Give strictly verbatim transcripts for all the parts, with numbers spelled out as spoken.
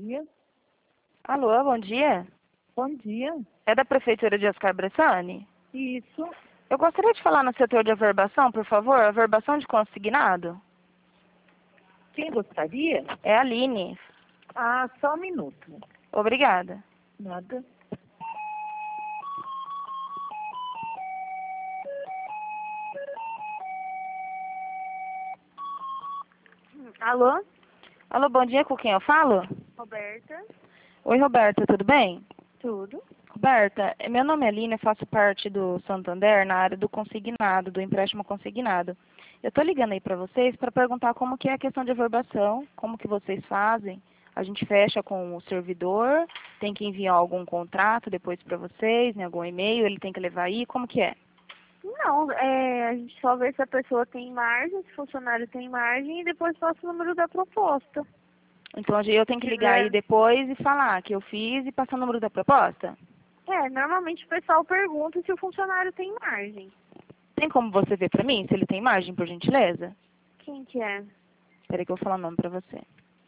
dia. Alô, bom dia. Bom dia. É da Prefeitura de Oscar Bressani? Isso. Eu gostaria de falar no setor de averbação, por favor. Averbação de consignado. Quem gostaria? É a Aline. Ah, só um minuto. Obrigada. Nada. Alô? Alô, bom dia, com quem eu falo? Roberta? Oi, Roberta, tudo bem? Tudo? Roberta, eh, meu nome é Aline, eu faço parte do Santander na área do consignado, do empréstimo consignado. Eu estou ligando aí para vocês para perguntar como que é a questão de averbação, como que vocês fazem. A gente fecha com o servidor, tem que enviar algum contrato depois para vocês, em algum e-mail, ele tem que levar aí, como que é? Não, é, a gente só vê se a pessoa tem margem, se o funcionário tem margem e depois passa o número da proposta. Então eu tenho que ligar aí depois e falar que eu fiz e passar o número da proposta? É, normalmente o pessoal pergunta se o funcionário tem margem. Tem como você ver para mim se ele tem margem, por gentileza? Quem que é? Espera aí que eu vou falar o nome para você.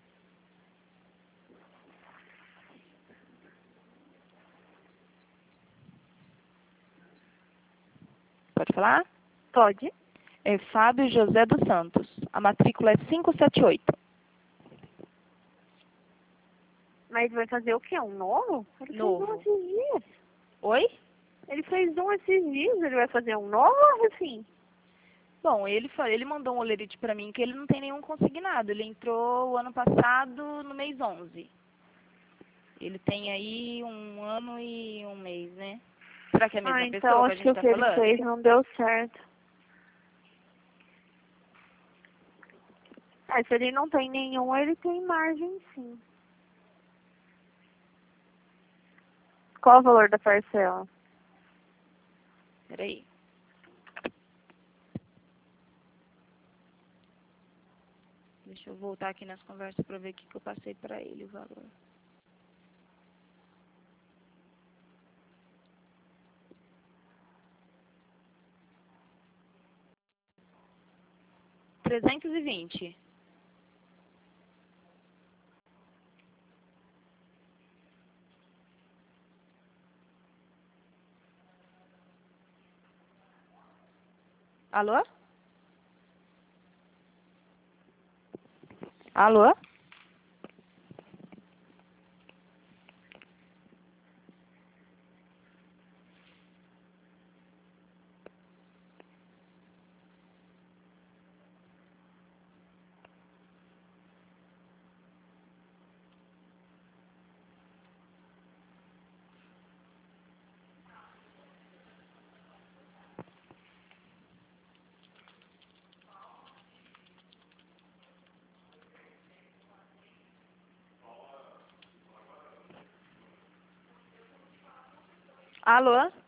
Pode falar? Pode. É Fábio José dos Santos. A matrícula é cinco sete oito. Mas vai fazer o quê? Um novo? Ele Novo. fez um esses dias. Oi? Ele fez um esses dias, ele vai fazer um novo ou assim? Bom, ele, fa- ele mandou um olerite para mim que ele não tem nenhum consignado. Ele entrou o ano passado, no mês onze. Ele tem aí um ano e um mês, né? Será que é a mesma Ah, então pessoa que a acho gente que o está que ele falando? fez não deu certo. É, se ele não tem nenhum, ele tem margem sim. Qual o valor da parcela? Peraí. Deixa eu voltar aqui nas conversas para ver o que, que eu passei para ele, o valor. trezentos e vinte. Alô? Alô? Alô?